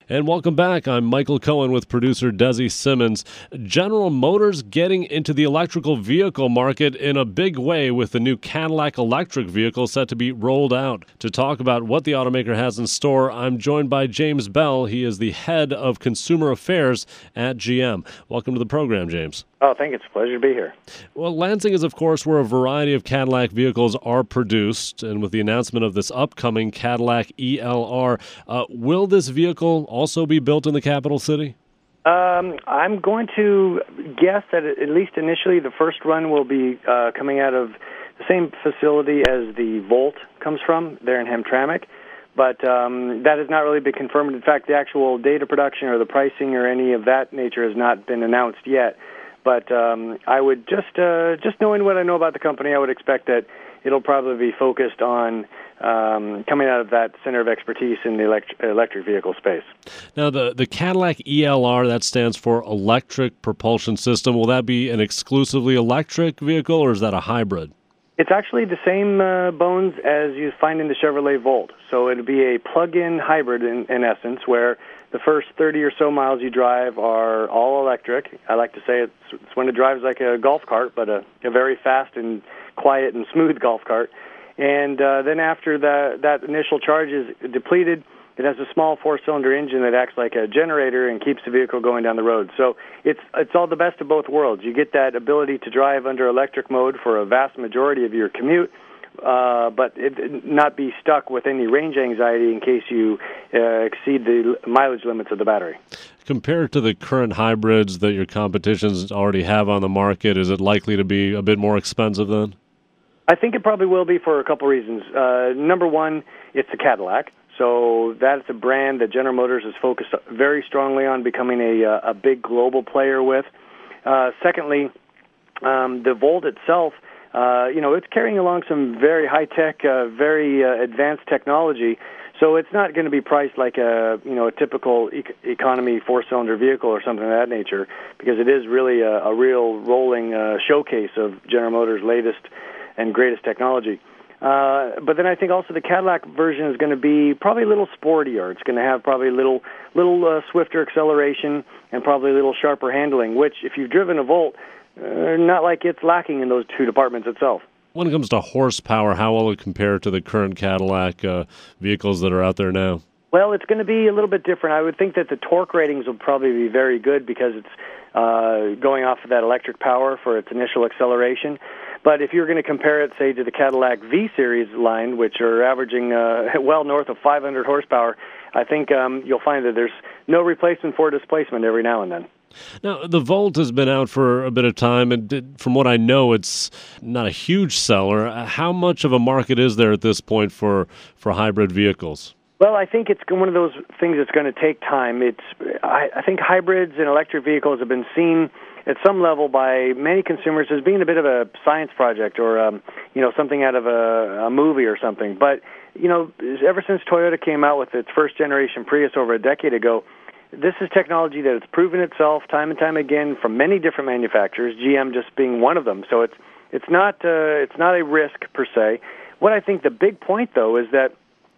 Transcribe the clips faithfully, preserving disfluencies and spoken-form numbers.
And welcome back. I'm Michael Cohen with producer Desi Simmons. General Motors getting into the electrical vehicle market in a big way with the new Cadillac electric vehicle set to be rolled out. To talk about what the automaker has in store, I'm joined by James Bell. He is the head of consumer affairs at G M. Welcome to the program, James. Oh, thank you. It's a pleasure to be here. Well, Lansing is, of course, where a variety of Cadillac vehicles are produced, and with the announcement of this upcoming Cadillac E L R, uh, will this vehicle also be built in the capital city? Um, I'm going to guess that at least initially the first run will be uh, coming out of the same facility as the Volt comes from, there in Hamtramck. But um, that has not really been confirmed. In fact, the actual data production or the pricing or any of that nature has not been announced yet. But um, I would just, uh, just knowing what I know about the company, I would expect that it'll probably be focused on um, coming out of that center of expertise in the elect- electric vehicle space. Now, the, the Cadillac E L R, that stands for Electric Propulsion System. Will that be an exclusively electric vehicle, or is that a hybrid? It's actually the same uh, bones as you find in the Chevrolet Volt. So it'll be a plug-in hybrid in, in essence, where the first thirty or so miles you drive are all electric. I like to say it's, it's when it drives like a golf cart, but a, a very fast and quiet and smooth golf cart. And uh, then after the, that initial charge is depleted, it has a small four-cylinder engine that acts like a generator and keeps the vehicle going down the road. So it's it's all the best of both worlds. You get that ability to drive under electric mode for a vast majority of your commute, uh, but it, not be stuck with any range anxiety in case you uh, exceed the mileage limits of the battery. Compared to the current hybrids that your competitions already have on the market, is it likely to be a bit more expensive then? I think it probably will be for a couple reasons. Uh, number one, it's a Cadillac. So that's a brand that General Motors is focused very strongly on becoming a, a big global player with. Uh, secondly, um, the Volt itself, uh, you know, it's carrying along some very high-tech, uh, very uh, advanced technology. So it's not going to be priced like a, you know, a typical e- economy four-cylinder vehicle or something of that nature, because it is really a, a real rolling uh, showcase of General Motors' latest and greatest technology. Uh, but then I think also the Cadillac version is going to be probably a little sportier. It's going to have probably a little, little uh, swifter acceleration and probably a little sharper handling, which, if you've driven a Volt, uh, not like it's lacking in those two departments itself. When it comes to horsepower, how will it compare to the current Cadillac uh, vehicles that are out there now? Well, it's going to be a little bit different. I would think that the torque ratings will probably be very good because it's uh, going off of that electric power for its initial acceleration. But if you're going to compare it, say, to the Cadillac V-Series line, which are averaging uh, well north of five hundred horsepower, I think um, you'll find that there's no replacement for displacement every now and then. Now, the Volt has been out for a bit of time, and did, from what I know, it's not a huge seller. How much of a market is there at this point for, for hybrid vehicles? Well, I think it's one of those things that's going to take time. It's I, I think hybrids and electric vehicles have been seen at some level by many consumers as being a bit of a science project or um, you know, something out of a, a movie or something. But you know, ever since Toyota came out with its first generation Prius over a decade ago, this is technology that has proven itself time and time again from many different manufacturers, G M just being one of them. So it's it's not uh, it's not a risk per se. What I think the big point though is that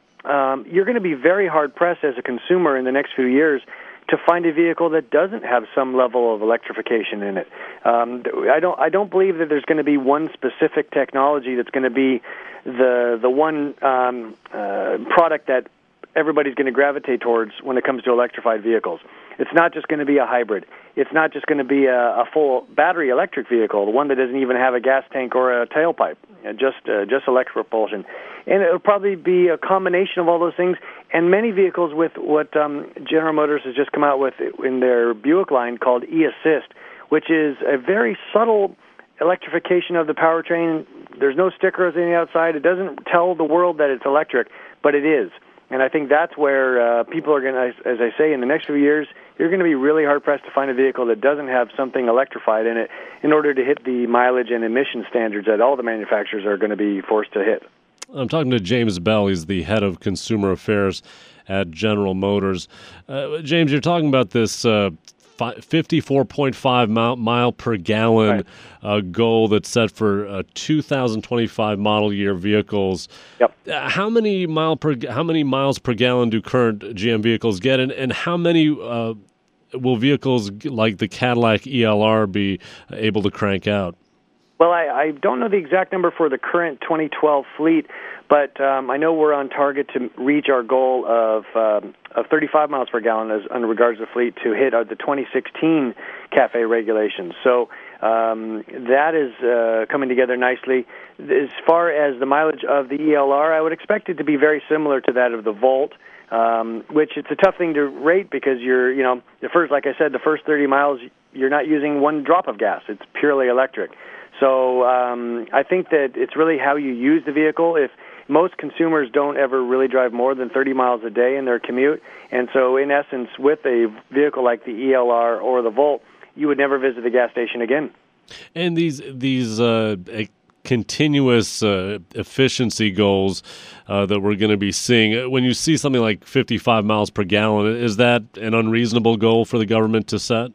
Um, you're going to be very hard-pressed as a consumer in the next few years to find a vehicle that doesn't have some level of electrification in it. Um, I don't I don't believe that there's going to be one specific technology that's going to be the the one um, uh, product that everybody's going to gravitate towards when it comes to electrified vehicles. It's not just going to be a hybrid. It's not just going to be a, a full battery electric vehicle, the one that doesn't even have a gas tank or a tailpipe, just uh, just electric propulsion. And it'll probably be a combination of all those things. And many vehicles with what um, General Motors has just come out with in their Buick line called eAssist, which is a very subtle electrification of the powertrain. There's no stickers on the outside. It doesn't tell the world that it's electric, but it is. And I think that's where uh, people are going to, as I say, in the next few years, you're going to be really hard-pressed to find a vehicle that doesn't have something electrified in it in order to hit the mileage and emission standards that all the manufacturers are going to be forced to hit. I'm talking to James Bell. He's the head of consumer affairs at General Motors. Uh, James, you're talking about this uh, fifty-four point five mile, mile per gallon Right. uh, goal that's set for uh, two thousand twenty-five model year vehicles. Yep. Uh, how many mile per how many miles per gallon do current G M vehicles get, and, and how many uh, will vehicles like the Cadillac E L R be able to crank out? Well, I, I don't know the exact number for the current twenty twelve fleet, but um, I know we're on target to reach our goal of um, of thirty-five miles per gallon as in regards to fleet to hit uh, the twenty sixteen CAFE regulations. So um, that is uh, coming together nicely. As far as the mileage of the E L R, I would expect it to be very similar to that of the Volt. Um, which it's a tough thing to rate because you're, you know, the first, like I said, the first thirty miles, you're not using one drop of gas. It's purely electric. So um, I think that it's really how you use the vehicle. If most consumers don't ever really drive more than thirty miles a day in their commute, and so in essence, with a vehicle like the E L R or the Volt, you would never visit the gas station again. And these these uh, continuous uh, efficiency goals uh, that we're going to be seeing, when you see something like fifty-five miles per gallon, is that an unreasonable goal for the government to set?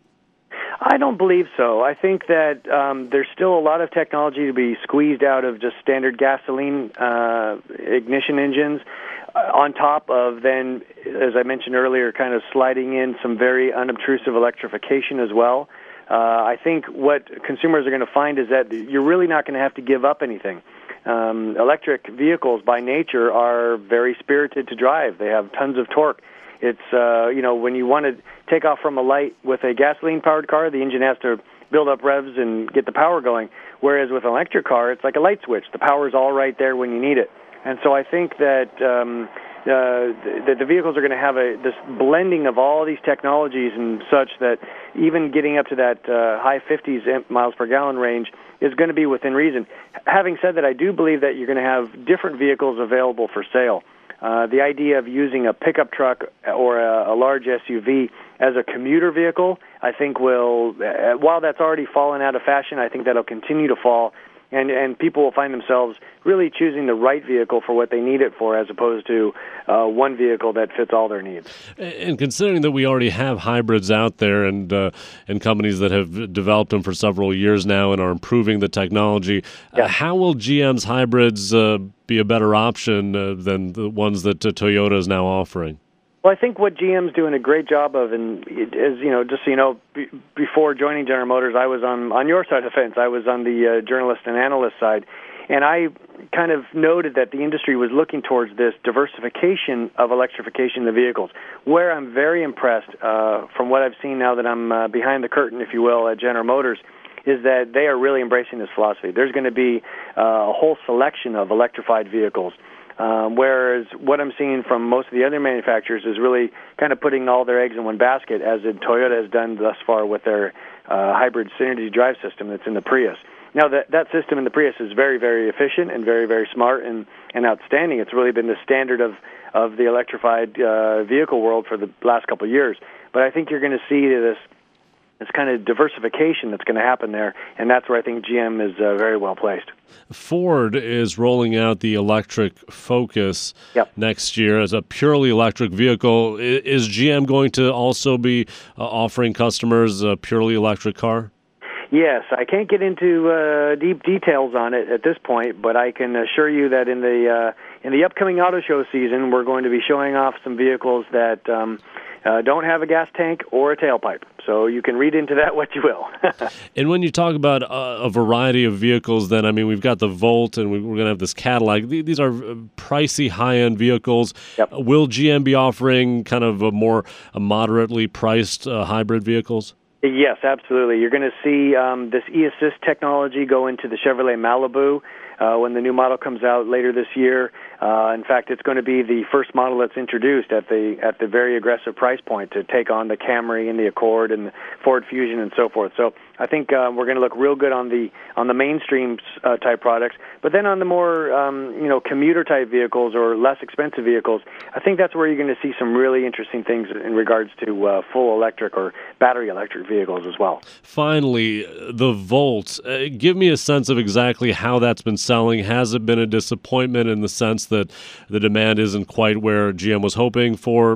I don't believe so. I think that um, there's still a lot of technology to be squeezed out of just standard gasoline uh, ignition engines, uh, on top of then, as I mentioned earlier, kind of sliding in some very unobtrusive electrification as well. Uh, I think what consumers are going to find is that you're really not going to have to give up anything. Um, electric vehicles by nature are very spirited to drive. They have tons of torque. It's, uh, you know, when you want to take off from a light with a gasoline-powered car, the engine has to build up revs and get the power going. Whereas with an electric car, it's like a light switch. The power's all right there when you need it. And so I think that um, uh, the, the vehicles are going to have a this blending of all these technologies and such that even getting up to that uh, high fifties miles per gallon range is going to be within reason. Having said that, I do believe that you're going to have different vehicles available for sale. Uh, the idea of using a pickup truck or a, a large S U V as a commuter vehicle, I think will, uh, while that's already fallen out of fashion, I think that'll continue to fall, and, and people will find themselves really choosing the right vehicle for what they need it for, as opposed to uh, one vehicle that fits all their needs. And considering that we already have hybrids out there and uh, and companies that have developed them for several years now and are improving the technology, yeah. uh, how will G M's hybrids uh, be a better option uh, than the ones that uh, Toyota is now offering? Well, I think what G M's doing a great job of, and it is, you know, just so you know, b- before joining General Motors, I was on on your side of the fence. I was on the uh, journalist and analyst side, and I kind of noted that the industry was looking towards this diversification of electrification of the vehicles. Where I'm very impressed uh, from what I've seen now that I'm uh, behind the curtain, if you will, at General Motors, is that they are really embracing this philosophy. There's going to be uh, a whole selection of electrified vehicles. Um, whereas what I'm seeing from most of the other manufacturers is really kind of putting all their eggs in one basket, as Toyota has done thus far with their uh, hybrid Synergy drive system that's in the Prius. Now, that, that system in the Prius is very, very efficient and very, very smart and, and outstanding. It's really been the standard of, of the electrified uh, vehicle world for the last couple of years. But I think you're going to see this this kind of diversification that's going to happen there, and that's where I think G M is uh, very well placed. Ford is rolling out the electric Focus yep. next year as a purely electric vehicle. Is G M going to also be uh, offering customers a purely electric car? Yes, I can't get into uh, deep details on it at this point, but I can assure you that in the uh, in the upcoming auto show season, we're going to be showing off some vehicles that um, uh, don't have a gas tank or a tailpipe. So you can read into that what you will. And when you talk about a, a variety of vehicles, then, I mean, we've got the Volt and we, we're going to have this Cadillac. These are pricey, high-end vehicles. Yep. Will G M be offering kind of a more a moderately priced uh, hybrid vehicles? Yes, absolutely. You're going to see um, this eAssist technology go into the Chevrolet Malibu uh, when the new model comes out later this year. Uh, in fact, it's going to be the first model that's introduced at the at the very aggressive price point to take on the Camry and the Accord and the Ford Fusion and so forth. So I think uh, we're going to look real good on the on the mainstream uh, type products, but then on the more um, you know commuter type vehicles or less expensive vehicles, I think that's where you're going to see some really interesting things in regards to uh, full electric or battery electric vehicles as well. Finally, the Volt. Uh, give me a sense of exactly how that's been selling. Has it been a disappointment in the sense that the demand isn't quite where G M was hoping for?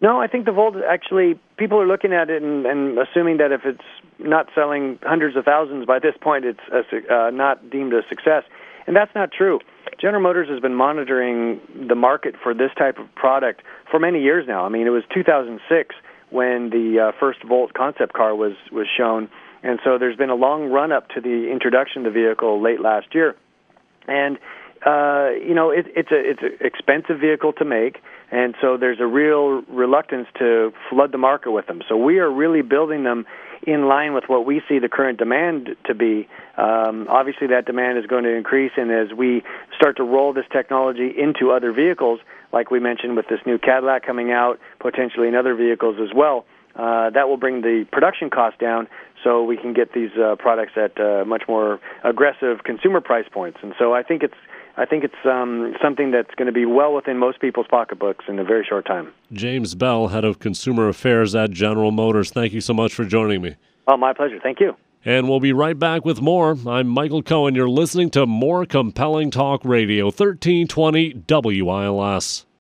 No, I think the Volt actually, people are looking at it and, and assuming that if it's not selling hundreds of thousands by this point, it's a, uh, not deemed a success. And that's not true. General Motors has been monitoring the market for this type of product for many years now. I mean, it was two thousand six when the uh, first Volt concept car was, was shown. And so there's been a long run-up to the introduction of the vehicle late last year. And, uh, you know, it, it's a it's an expensive vehicle to make, and so there's a real reluctance to flood the market with them. So we are really building them in line with what we see the current demand to be. Um, obviously, that demand is going to increase, and as we start to roll this technology into other vehicles, like we mentioned with this new Cadillac coming out, potentially in other vehicles as well, uh, that will bring the production cost down so we can get these uh, products at uh, much more aggressive consumer price points. And so I think it's I think it's um, something that's going to be well within most people's pocketbooks in a very short time. James Bell, Head of Consumer Affairs at General Motors, thank you so much for joining me. Oh, my pleasure. Thank you. And we'll be right back with more. I'm Michael Cohen. You're listening to More Compelling Talk Radio, thirteen twenty W I L S.